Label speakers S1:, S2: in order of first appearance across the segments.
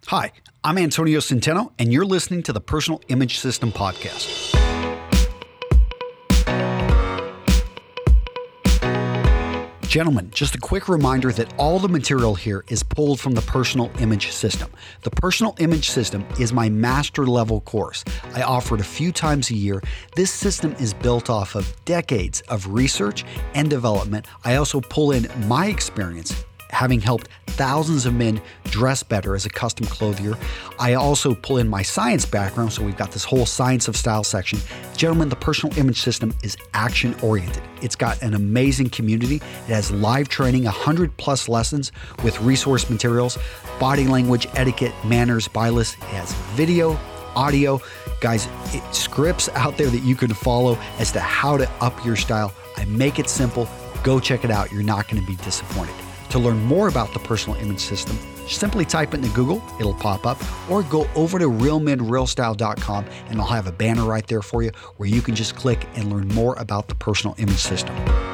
S1: Hi, I'm Antonio Centeno, and you're listening to the Personal Image System Podcast. Gentlemen, just a quick reminder that all the material here is pulled from the Personal Image System. The Personal Image System is my master level course. I offer it a few times a year. This system is built off of decades of research and development. I also pull in my experience having helped thousands of men dress better as a custom clothier. I also pull in my science background, so we've got this whole science of style section. Gentlemen, the Personal Image System is action-oriented. It's got an amazing community. It has live training, 100 plus lessons with resource materials, body language, etiquette, manners, buy list. It has video, audio. Guys, scripts out there that you can follow as to how to up your style. I make it simple. Go check it out. You're not going to be disappointed. To learn more about the Personal Image System, simply type it into Google, it'll pop up, or go over to realmenrealstyle.com and I'll have a banner right there for you where you can just click and learn more about the Personal Image System.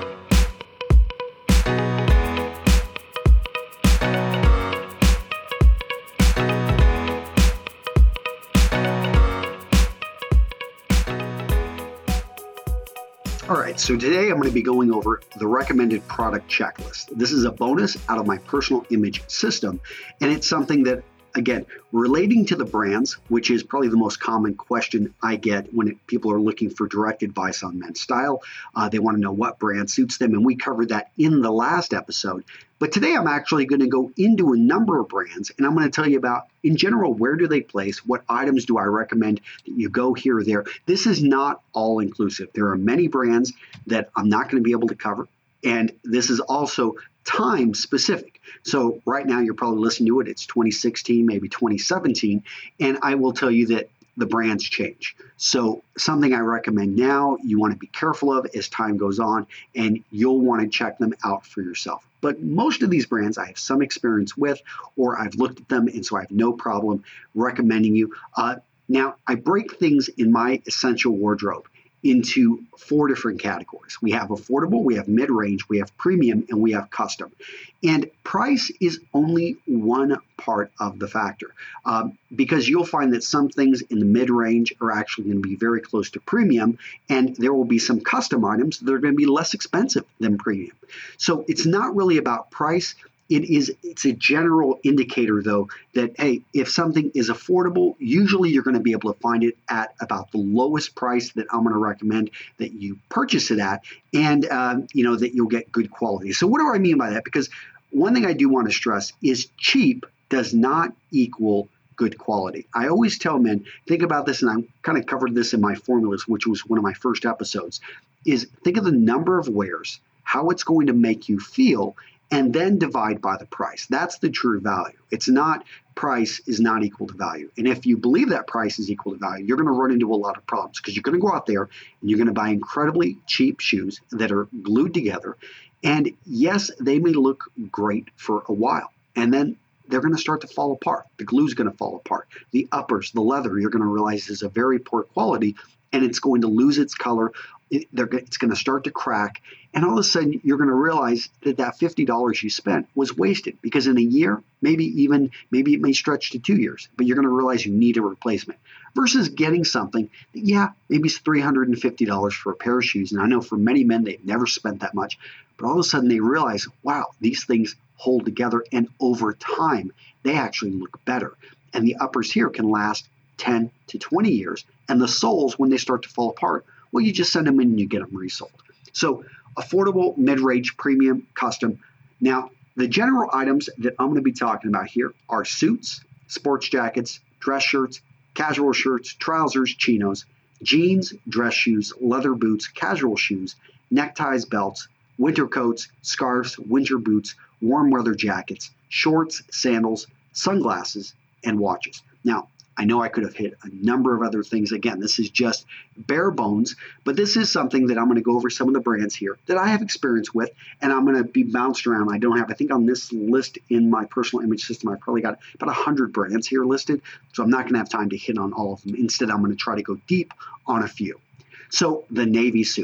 S1: All right, so today I'm going to be going over the recommended product checklist. This is a bonus out of my Personal Image System, and it's something that, again, relating to the brands, which is probably the most common question I get when people are looking for direct advice on men's style. They want to know what brand suits them, and we covered that in the last episode. But today I'm actually going to go into a number of brands, and I'm going to tell you about, in general, where do they place, what items do I recommend that you go here or there. This is not all inclusive. There are many brands that I'm not going to be able to cover, and this is also time specific. So right now you're probably listening to it. It's 2016, maybe 2017, and I will tell you that the brands change. So something I recommend now, you want to be careful of as time goes on, and you'll want to check them out for yourself. But most of these brands I have some experience with, or I've looked at them, and so I have no problem recommending you. Now, I break things in my essential wardrobe into 4 different categories. We have affordable, we have mid-range, we have premium, and we have custom. And price is only one part of the factor, because you'll find that some things in the mid-range are actually going to be very close to premium, and there will be some custom items that are going to be less expensive than premium. So it's not really about price. It's a general indicator, though, that, hey, if something is affordable, usually you're going to be able to find it at about the lowest price that I'm going to recommend that you purchase it at, and that you'll get good quality. So what do I mean by that? Because one thing I do want to stress is cheap does not equal good quality. I always tell men, think about this, and I kind of covered this in my formulas, which was one of my first episodes, is think of the number of wears, how it's going to make you feel, and then divide by the price. That's the true value. It's not price is not equal to value. And if you believe that price is equal to value, you're going to run into a lot of problems because you're going to go out there and you're going to buy incredibly cheap shoes that are glued together. And yes, they may look great for a while, and then they're going to start to fall apart. The glue's going to fall apart. The uppers, the leather, you're going to realize is a very poor quality, and it's going to lose its color. It's going to start to crack, and all of a sudden you're going to realize that $50 you spent was wasted, because in a year, maybe it may stretch to 2 years, but you're going to realize you need a replacement versus getting something that, maybe it's $350 for a pair of shoes. And I know for many men, they've never spent that much, but all of a sudden they realize, wow, these things hold together, and over time, they actually look better. And the uppers here can last 10 to 20 years, and the soles, when they start to fall apart, well, you just send them in and you get them resold. So affordable, mid-range, premium, custom. Now, the general items that I'm going to be talking about here are suits, sports jackets, dress shirts, casual shirts, trousers, chinos, jeans, dress shoes, leather boots, casual shoes, neckties, belts, winter coats, scarves, winter boots, warm weather jackets, shorts, sandals, sunglasses, and watches. Now, I know I could have hit a number of other things. Again, this is just bare bones, but this is something that I'm going to go over some of the brands here that I have experience with, and I'm going to be bounced around. I think on this list in my Personal Image System, I probably got about 100 brands here listed, so I'm not going to have time to hit on all of them. Instead, I'm going to try to go deep on a few. So the navy suit.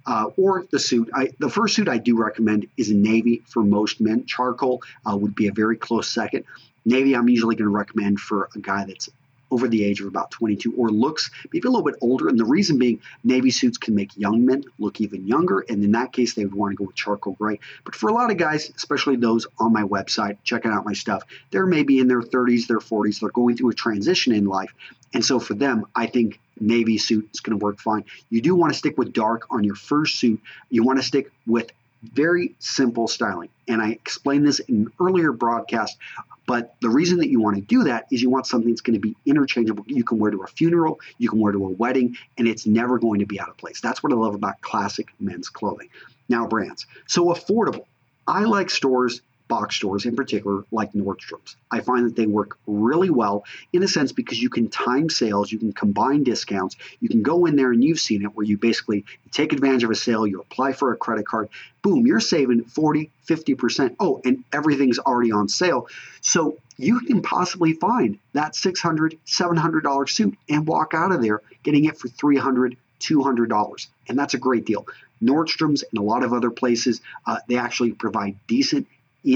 S1: or the suit. The first suit I do recommend is navy for most men. Charcoal would be a very close second. Navy, I'm usually going to recommend for a guy that's over the age of about 22 or looks maybe a little bit older. And the reason being, navy suits can make young men look even younger. And in that case, they would want to go with charcoal gray. But for a lot of guys, especially those on my website, checking out my stuff, they're maybe in their 30s, their 40s. They're going through a transition in life. And so for them, I think navy suit is going to work fine. You do want to stick with dark on your first suit. You want to stick with very simple styling. And I explained this in an earlier broadcast, but the reason that you want to do that is you want something that's going to be interchangeable. You can wear to a funeral, you can wear to a wedding, and it's never going to be out of place. That's what I love about classic men's clothing. Now, brands. So affordable. I like stores, box stores in particular, like Nordstrom's. I find that they work really well in a sense because you can time sales, you can combine discounts, you can go in there and you've seen it where you basically take advantage of a sale, you apply for a credit card, boom, you're saving 40, 50%. Oh, and everything's already on sale. So you can possibly find that $600, $700 suit and walk out of there getting it for $300, $200. And that's a great deal. Nordstrom's and a lot of other places, they actually provide decent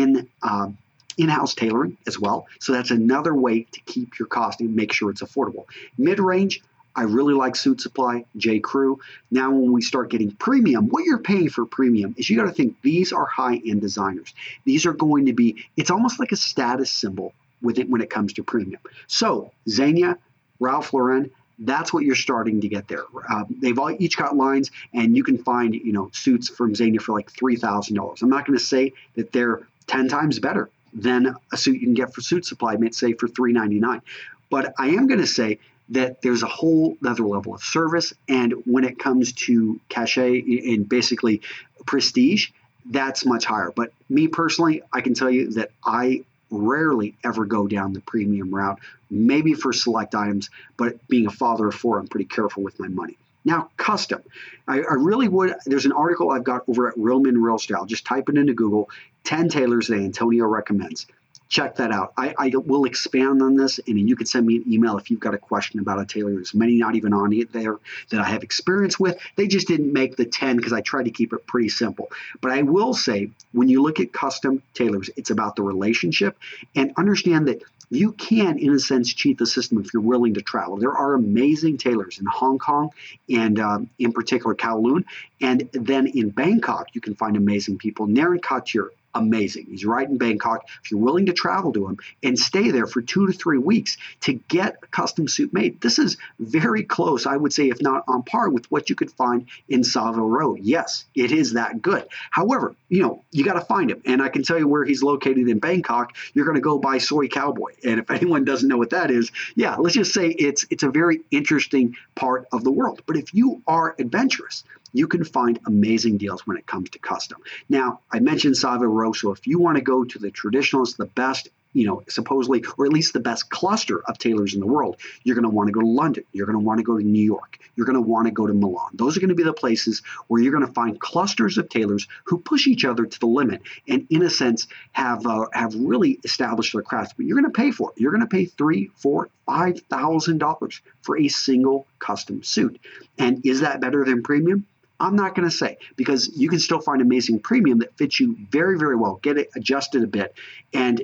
S1: in-house tailoring as well. So that's another way to keep your cost and make sure it's affordable. Mid-range, I really like Suit Supply, J. Crew. Now, when we start getting premium, what you're paying for premium is you got to think these are high-end designers. These are going to be, it's almost like a status symbol with it when it comes to premium. So Zegna, Ralph Lauren, that's what you're starting to get there. They've all each got lines, and you can find suits from Zegna for like $3,000. I'm not going to say that they're 10 times better than a suit you can get for Suit Supply, say for $399. But I am going to say that there's a whole other level of service, and when it comes to cachet and basically prestige, that's much higher. But me personally, I can tell you that I rarely ever go down the premium route, maybe for select items, but being a father of four, I'm pretty careful with my money. Now, custom. I really would. There's an article I've got over at Realman Real Style. Just type it into Google, 10 tailors that Antonio recommends. Check that out. I will expand on this, and you can send me an email if you've got a question about a tailor. There's many not even on it there that I have experience with. They just didn't make the 10 because I tried to keep it pretty simple. But I will say, when you look at custom tailors, it's about the relationship, and understand that you can, in a sense, cheat the system if you're willing to travel. There are amazing tailors in Hong Kong and in particular Kowloon. And then in Bangkok, you can find amazing people. Naren Couture, amazing. He's right in Bangkok. If you're willing to travel to him and stay there for 2 to 3 weeks to get a custom suit made, this is very close, I would say, if not on par with what you could find in Savile Row. Yes, it is that good. However, you got to find him. And I can tell you where he's located in Bangkok. You're going to go buy Soy Cowboy. And if anyone doesn't know what that is, yeah, let's just say it's a very interesting part of the world. But if you are adventurous, you can find amazing deals when it comes to custom. Now, I mentioned Savile Row, so if you want to go to the traditionalists, the best, supposedly, or at least the best cluster of tailors in the world, you're going to want to go to London. You're going to want to go to New York. You're going to want to go to Milan. Those are going to be the places where you're going to find clusters of tailors who push each other to the limit and, in a sense, have really established their craft. But you're going to pay for it. You're going to pay $3,000, $4,000, $5,000 for a single custom suit. And is that better than premium? I'm not going to say, because you can still find amazing premium that fits you very, very well. Get it adjusted a bit. And,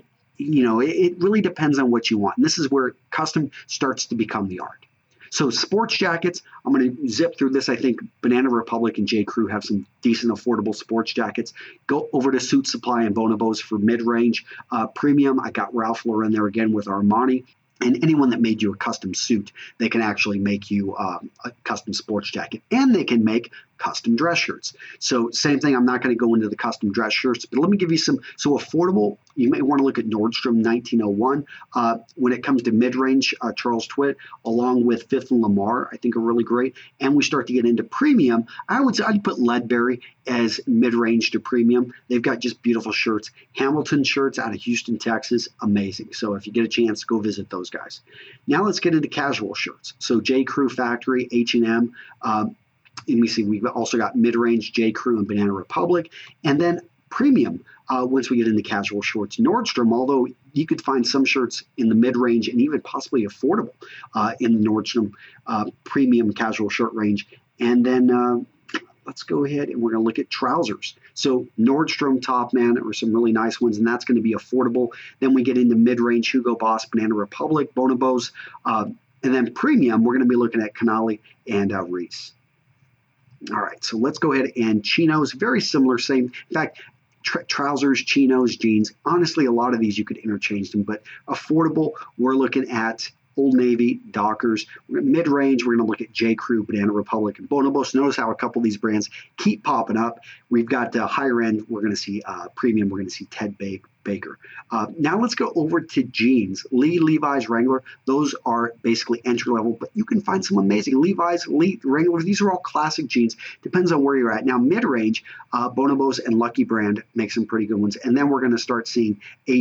S1: it really depends on what you want. And this is where custom starts to become the art. So sports jackets, I'm going to zip through this. I think Banana Republic and J. Crew have some decent, affordable sports jackets. Go over to Suit Supply and Bonobos for mid-range. Premium, I got Ralph Lauren there again with Armani. And anyone that made you a custom suit, they can actually make you a custom sports jacket. And they can make custom dress shirts. So same thing, I'm not going to go into the custom dress shirts, but let me give you some. So affordable, you may want to look at Nordstrom 1901. When it comes to mid-range, Charles Twitt, along with Fifth and Lamar, I think are really great. And we start to get into premium. I'd put Ledbury as mid-range to premium. They've got just beautiful shirts. Hamilton shirts out of Houston, Texas, amazing. So if you get a chance, go visit those guys. Now let's get into casual shirts. So J. Crew Factory, H&M, and we see we've also got mid-range, J. Crew and Banana Republic, and then premium once we get into casual shorts. Nordstrom, although you could find some shirts in the mid-range and even possibly affordable in the Nordstrom premium casual shirt range. And then let's go ahead and we're going to look at trousers. So Nordstrom Topman are some really nice ones, and that's going to be affordable. Then we get into mid-range Hugo Boss, Banana Republic, Bonobos, and then premium, we're going to be looking at Canali and Reese. All right, so let's go ahead and chinos, very similar, same. In fact, trousers, chinos, jeans. Honestly, a lot of these you could interchange them, but affordable, we're looking at Old Navy, Dockers. Mid-range, we're going to look at J. Crew, Banana Republic, and Bonobos. Notice how a couple of these brands keep popping up. We've got higher end, we're going to see premium, we're going to see Ted Baker. Now let's go over to jeans. Levi's, Wrangler, those are basically entry level, but you can find some amazing Levi's, Wrangler. These are all classic jeans. Depends on where you're at. Now mid-range, Bonobos and Lucky Brand make some pretty good ones, and then we're going to start seeing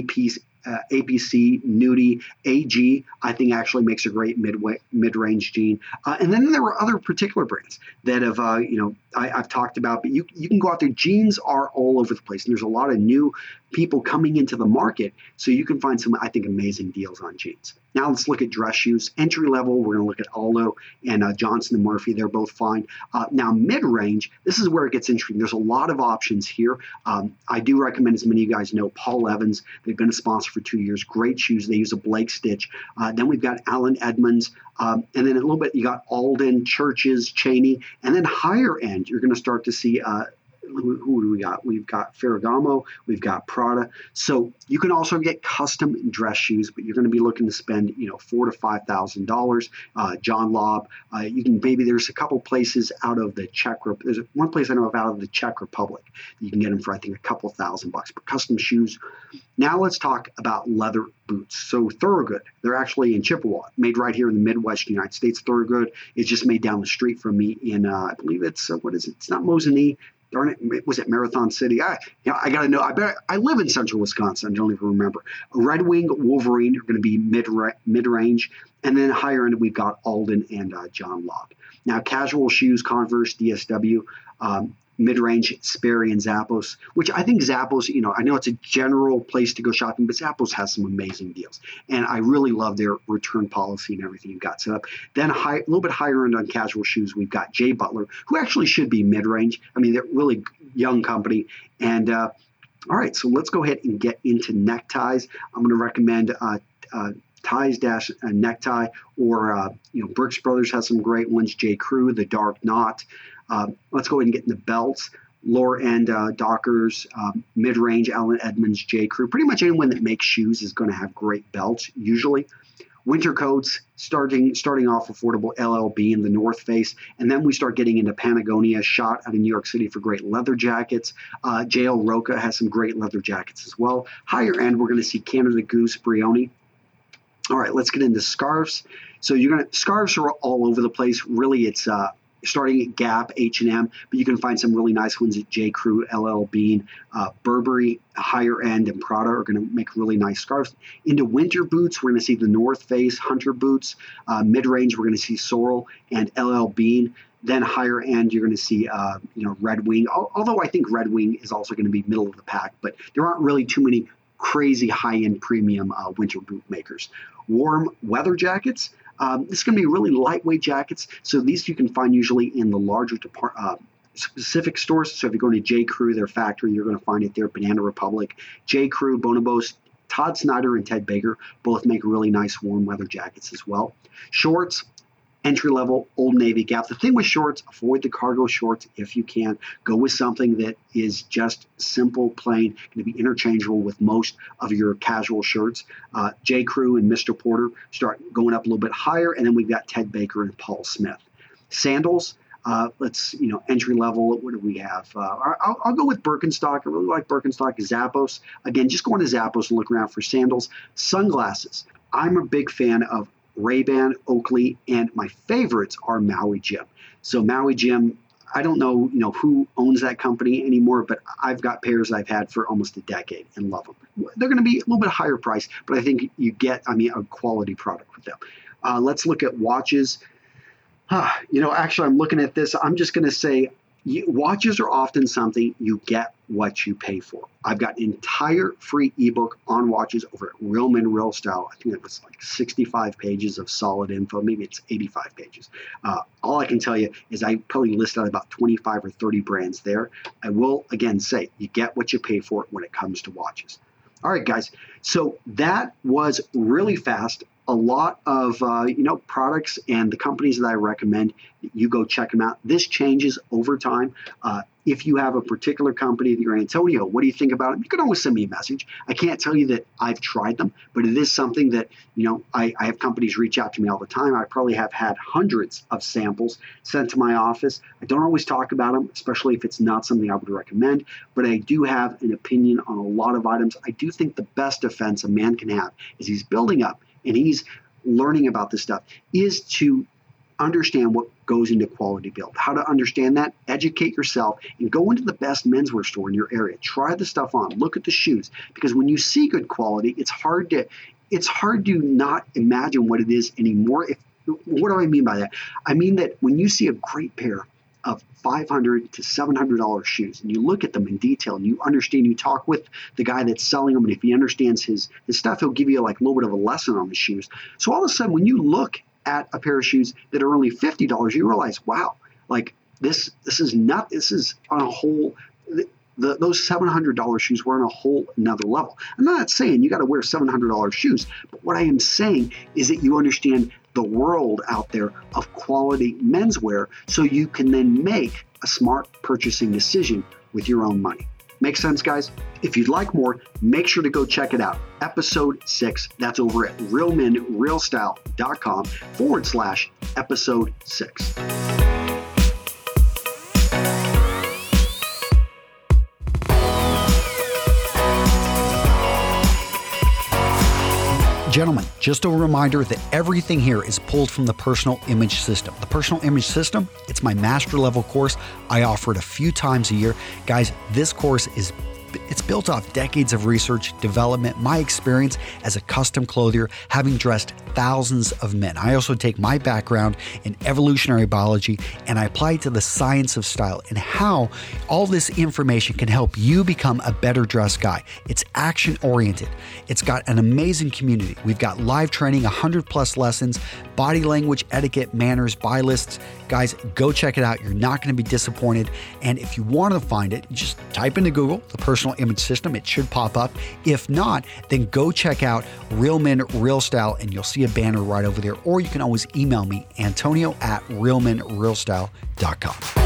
S1: APC, Nudie, AG, I think actually makes a great mid-range jean. And then there were other particular brands that have, I've talked about, but you can go out there. Jeans are all over the place, and there's a lot of new people coming into the market, so you can find some, I think, amazing deals on jeans. Now let's look at dress shoes. Entry level, we're going to look at Aldo and Johnson & Murphy. They're both fine. Now mid-range, this is where it gets interesting. There's a lot of options here. I do recommend, as many of you guys know, Paul Evans. They've been a sponsor for 2 years. Great shoes. They use a Blake stitch. Then we've got Allen Edmonds. And then a little bit, you got Alden, Churches, Cheney. And then higher end, you're going to start to see who do we got? We've got Ferragamo, we've got Prada. So you can also get custom dress shoes, but you're going to be looking to spend, $4,000 to $5,000. John Lobb. You can there's a couple places out of the there's one place I know of out of the Czech Republic. You can get them for I think a couple $1,000, but custom shoes. Now let's talk about leather boots. So Thorogood, they're actually in Chippewa, made right here in the Midwest United States. Thorogood is just made down the street from me in, I believe it's, It's not Mosinee. Darn it, was it Marathon City? I got to know. I live in central Wisconsin. I don't even remember. Red Wing, Wolverine are going to be mid-range. And then higher end, we've got Alden and John Lobb. Now, casual shoes, Converse, DSW, mid-range, Sperry and Zappos, which I think Zappos, I know it's a general place to go shopping, but Zappos has some amazing deals. And I really love their return policy and everything you've got set up. Then a little bit higher end on casual shoes, we've got Jay Butler, who actually should be mid-range. I mean, they're really young company. And all right, so let's go ahead and get into neckties. I'm going to recommend Ties Dash necktie, or Brooks Brothers has some great ones. J. Crew, the Dark Knot. Let's go ahead and get into belts. Lower end Dockers, mid-range Allen Edmonds, J. Crew. Pretty much anyone that makes shoes is going to have great belts usually. Winter coats, starting off affordable, LL Bean, the North Face, and then we start getting into Patagonia, shot out of New York City for great leather jackets. JL Roca has some great leather jackets as well. Higher end, we're going to see Canada Goose, Brioni. All right, let's get into scarves. So scarves are all over the place. Really, it's starting at Gap, H&M, but you can find some really nice ones at J. Crew, LL Bean, Burberry, higher end, and Prada are going to make really nice scarves. Into winter boots, we're going to see the North Face, Hunter boots. Mid-range, we're going to see Sorel and LL Bean. Then higher end, you're going to see, Red Wing. Although I think Red Wing is also going to be middle of the pack, but there aren't really too many crazy high-end premium winter boot makers. Warm weather jackets. This is going to be really lightweight jackets. So these you can find usually in the larger specific stores. So if you're going to J. Crew, their factory, you're going to find it there. Banana Republic, J. Crew, Bonobos, Todd Snyder, and Ted Baker both make really nice warm weather jackets as well. Shorts. Entry level, Old Navy, Gap. The thing with shorts, avoid the cargo shorts if you can. Go with something that is just simple, plain, going to be interchangeable with most of your casual shirts. J. Crew and Mr. Porter start going up a little bit higher, and then we've got Ted Baker and Paul Smith. Sandals, entry level. What do we have? I'll go with Birkenstock. I really like Birkenstock. Zappos. Again, just go into Zappos and look around for sandals. Sunglasses. I'm a big fan of Ray-Ban, Oakley, and my favorites are Maui Jim. So Maui Jim, I don't know, who owns that company anymore, but I've got pairs I've had for almost a decade and love them. They're going to be a little bit higher price, but I think you get, a quality product with them. Let's look at watches. Actually, I'm looking at this. I'm just going to say Watches are often something you get what you pay for. I've got an entire free ebook on watches over at Real Men Real Style. I think it was like 65 pages of solid info. Maybe it's 85 pages. All I can tell you is I probably listed out about 25 or 30 brands there. I will again say you get what you pay for when it comes to watches. All right, guys. So that was really fast. A lot of products and the companies that I recommend, you go check them out. This changes over time. If you have a particular company that you're Antonio, what do you think about it? You can always send me a message. I can't tell you that I've tried them, but it is something that, I have companies reach out to me all the time. I probably have had hundreds of samples sent to my office. I don't always talk about them, especially if it's not something I would recommend, but I do have an opinion on a lot of items. I do think the best defense a man can have is he's building up and he's learning about this stuff is to understand what goes into quality build. How to understand that, educate yourself, and go into the best menswear store in your area. Try the stuff on, look at the shoes, because when you see good quality, it's hard to not imagine what it is anymore. What do I mean by that? I mean that when you see a great pair of $500 to $700 shoes, and you look at them in detail, and you understand, you talk with the guy that's selling them, and if he understands his stuff, he'll give you like a little bit of a lesson on the shoes. So all of a sudden, when you look at a pair of shoes that are only $50, you realize, wow, like this is on a whole. Those $700 shoes were on a whole another level. I'm not saying you got to wear $700 shoes, but what I am saying is that you understand the world out there of quality menswear so you can then make a smart purchasing decision with your own money. Make sense, guys? If you'd like more, make sure to go check it out. Episode 6, that's over at realmenrealstyle.com/episode 6. Gentlemen, just a reminder that everything here is pulled from the Personal Image System. The Personal Image System, it's my master level course. I offer it a few times a year. Guys, this course it's built off decades of research, development, my experience as a custom clothier, having dressed thousands of men. I also take my background in evolutionary biology and I apply it to the science of style and how all this information can help you become a better dressed guy. It's action oriented. It's got an amazing community. We've got live training, 100+ lessons, body language, etiquette, manners, buy lists. Guys, go check it out. You're not going to be disappointed. And if you want to find it, just type into Google, the Personal Image System. It should pop up. If not, then go check out Real Men Real Style and you'll see a banner right over there. Or you can always email me, Antonio@realmenrealstyle.com.